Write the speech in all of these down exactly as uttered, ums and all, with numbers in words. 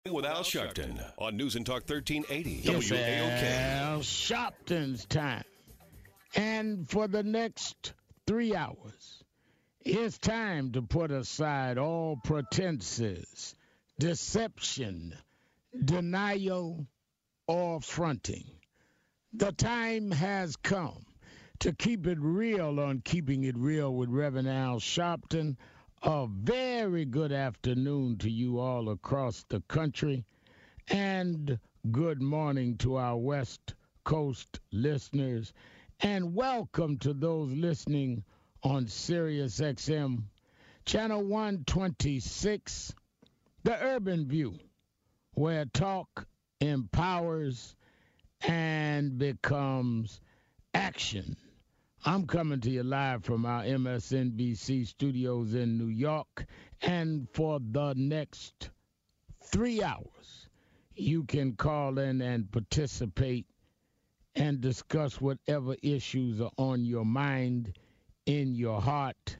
With Al Sharpton on News and Talk thirteen eighty It's W A O K. Al Sharpton's time. And for the next three hours, it's time to put aside all pretenses, deception, denial, or fronting. The time has come to keep it real on Keeping It Real with Reverend Al Sharpton. A very good afternoon to you all across the country, and good morning to our West Coast listeners, and welcome to those listening on Sirius X M, Channel one twenty-six, The Urban View, where talk empowers and becomes action. I'm coming to you live from our M S N B C studios in New York, and for the next three hours, you can call in and participate and discuss whatever issues are on your mind, in your heart,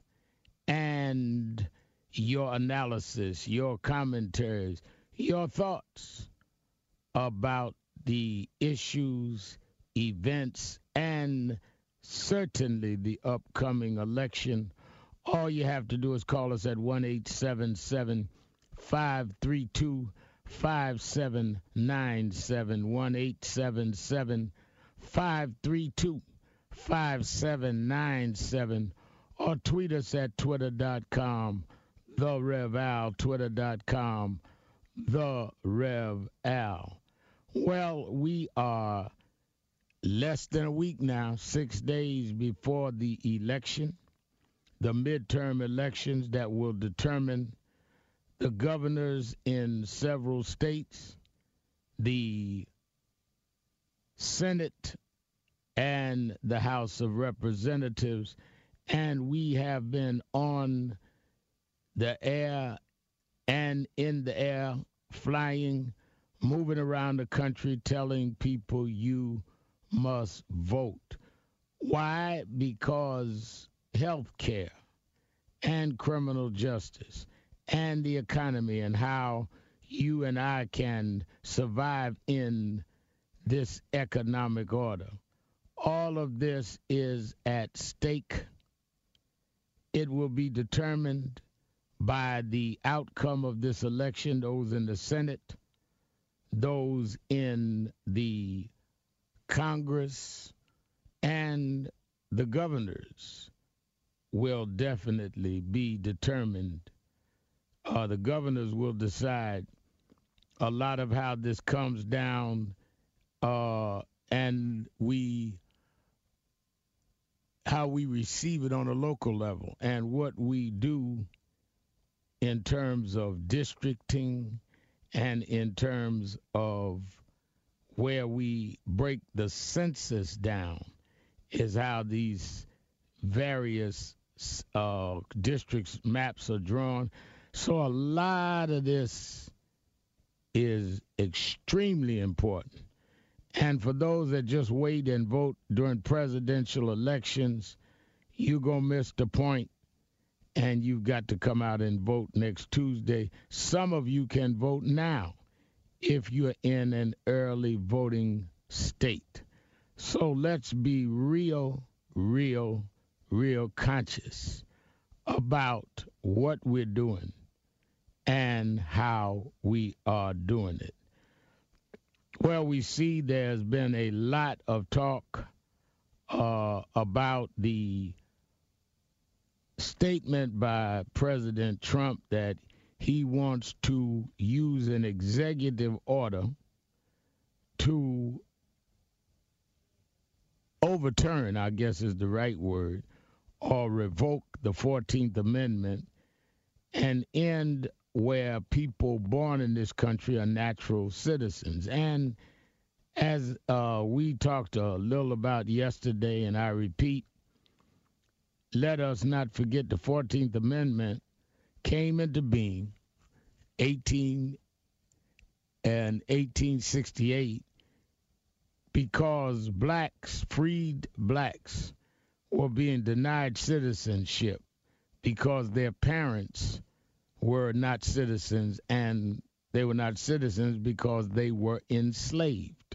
and your analysis, your commentaries, your thoughts about the issues, events, and certainly the upcoming election. All you have to do is call us at one eight seven seven, five three two, five seven nine seven, one eight seven seven, five three two, five seven nine seven, or tweet us at twitter dot com, the Rev Al, twitter dot com, the Rev Al. Well, we are less than a week now, six days before the election, the midterm elections that will determine the governors in several states, the Senate, and the House of Representatives. And we have been on the air and in the air, flying, moving around the country, telling people you must vote. Why? Because health care and criminal justice and the economy and how you and I can survive in this economic order. All of this is at stake. It will be determined by the outcome of this election, those in the Senate, those in the Congress, and the governors will definitely be determined. Uh, the governors will decide a lot of how this comes down, uh, and we how we receive it on a local level, and what we do in terms of districting and in terms of where we break the census down is how these various uh, districts maps are drawn. So a lot of this is extremely important. And for those that just wait and vote during presidential elections, you're going to miss the point, and you've got to come out and vote next Tuesday. Some of you can vote now if you're in an early voting state. So let's be real, real, real conscious about what we're doing and how we are doing it. Well, we see there's been a lot of talk uh, about the statement by President Trump that he wants to use an executive order to overturn, I guess is the right word, or revoke the fourteenth Amendment and end where people born in this country are natural citizens. And as uh, we talked a little about yesterday, and I repeat, let us not forget the fourteenth Amendment came into being eighteen and eighteen sixty-eight because blacks, freed blacks, were being denied citizenship because their parents were not citizens and They were not citizens because they were enslaved.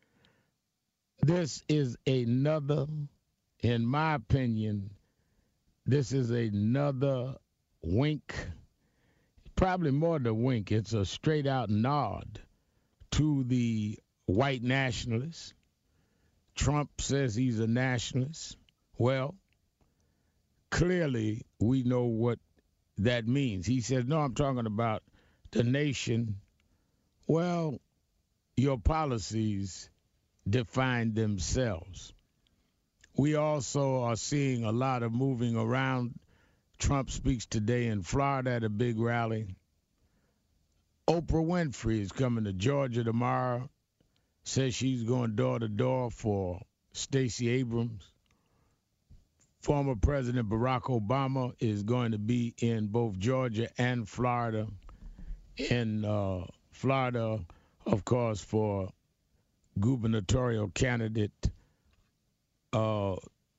This is another, in my opinion, this is another wink, probably more than a wink. It's a straight out nod to the white nationalists. Trump says he's a nationalist. Well, clearly we know what that means. He says, no, I'm talking about the nation. Well, your policies define themselves. We also are seeing a lot of moving around. Trump speaks today in Florida at a big rally. Oprah Winfrey is coming to Georgia tomorrow. Says she's going door to door for Stacey Abrams. Former President Barack Obama is going to be in both Georgia and Florida. In uh, Florida, of course, for gubernatorial candidate uh,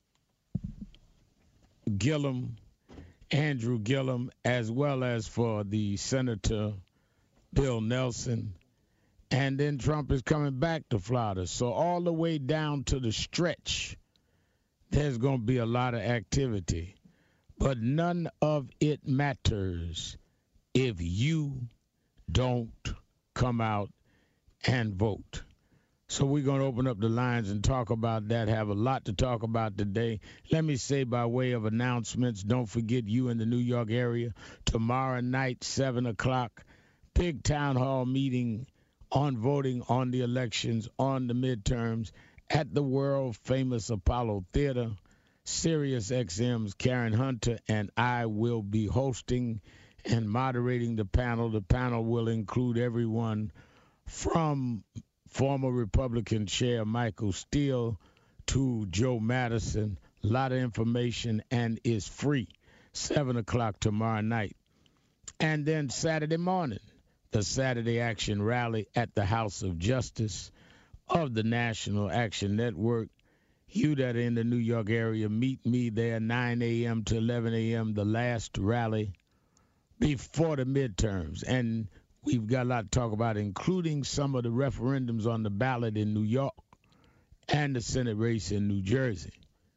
Gillum, Andrew Gillum, as well as for the Senator Bill Nelson. And then Trump is coming back to Florida. So all the way down to the stretch, there's going to be a lot of activity. But none of it matters if you don't come out and vote. So we're going to open up the lines and talk about that. Have a lot to talk about today. Let me say by way of announcements, don't forget you in the New York area, tomorrow night, seven o'clock, big town hall meeting on voting, on the elections, on the midterms at the world-famous Apollo Theater. Sirius X M's Karen Hunter and I will be hosting and moderating the panel. The panel will include everyone from former Republican Chair Michael Steele to Joe Madison. A lot of information and is free. seven o'clock tomorrow night. And then Saturday morning, the Saturday Action Rally at the House of Justice of the National Action Network. You that are in the New York area, meet me there nine a.m. to eleven a.m., the last rally before the midterms. And we've got a lot to talk about, including some of the referendums on the ballot in New York and the Senate race in New Jersey.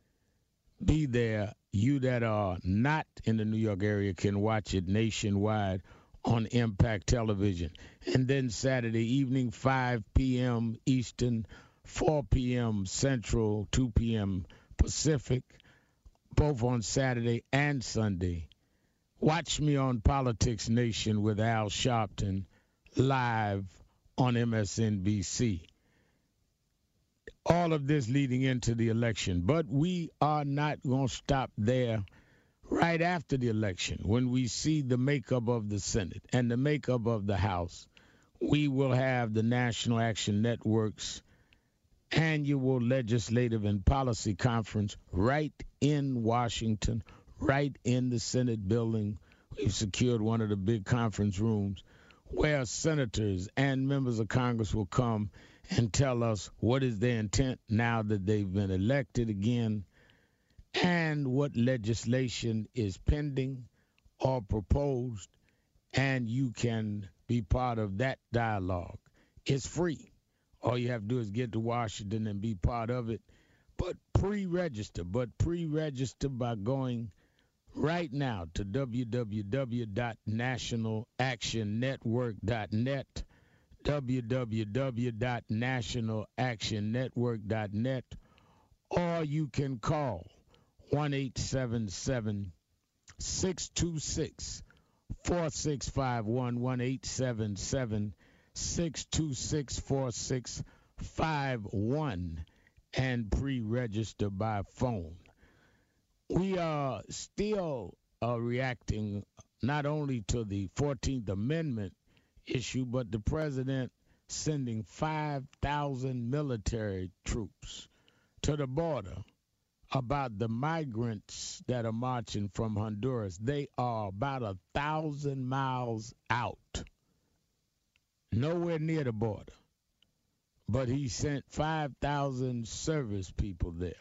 Be there. You that are not in the New York area can watch it nationwide on Impact Television. And then Saturday evening, five p.m. Eastern, four p.m. Central, two p.m. Pacific, both on Saturday and Sunday. Watch me on Politics Nation with Al Sharpton live on M S N B C. All of this leading into the election. But we are not going to stop there. Right after the election, when we see the makeup of the Senate and the makeup of the House, we will have the National Action Network's annual legislative and policy conference right in Washington, right in the Senate building. We've secured one of the big conference rooms where senators and members of Congress will come and tell us what is their intent now that they've been elected again, and what legislation is pending or proposed, and you can be part of that dialogue. It's free. All you have to do is get to Washington and be part of it. But pre-register, but pre-register by going right now to w w w dot national action network dot net, w w w dot national action network dot net, or you can call one eight seven seven, six two six, four six five one, one eight seven seven, six two six, four six five one, and pre-register by phone. We are still uh, reacting not only to the fourteenth Amendment issue, but the president sending five thousand military troops to the border. About the migrants that are marching from Honduras. They are about a thousand miles out, nowhere near the border. But he sent five thousand service people there.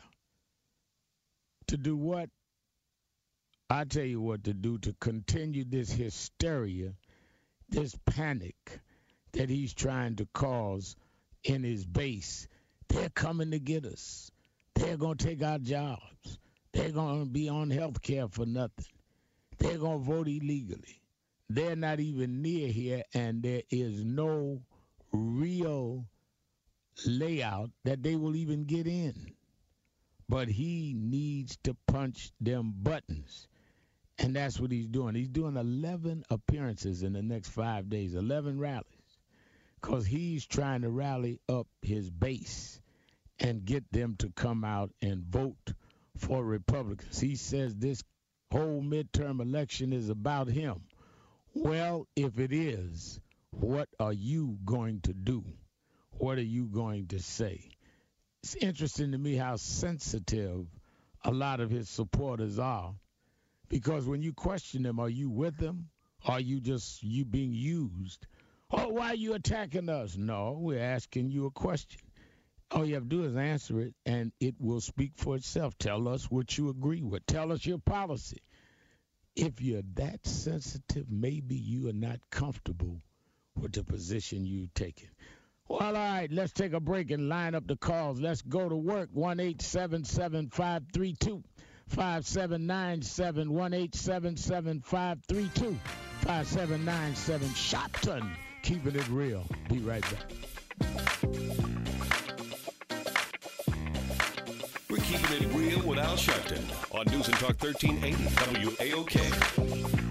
To do what? I tell you what to do, to continue this hysteria this panic that he's trying to cause in his base. They're coming to get us. They're going to take our jobs. They're going to be on health care for nothing. They're going to vote illegally. They're not even near here, and there is no real layout that they will even get in. But he needs to punch them buttons, and that's what he's doing. He's doing eleven appearances in the next five days, eleven rallies, because he's trying to rally up his base and get them to come out and vote for Republicans. He says this whole midterm election is about him. Well, if it is, what are you going to do? What are you going to say? It's interesting to me how sensitive a lot of his supporters are, because when you question them, are you with them? Are you just you being used? Oh, why are you attacking us? No, we're asking you a question. All you have to do is answer it, and it will speak for itself. Tell us what you agree with. Tell us your policy. If you're that sensitive, maybe you are not comfortable with the position you've taken. Well, all right, let's take a break and line up the calls. Let's go to work. one eight seven seven, five three two, five seven nine seven, one eight seven seven, five three two, five seven nine seven. Shotton, keeping it real. Be right back. We're keeping it real with Al Sharpton on News and Talk thirteen eighty W A O K.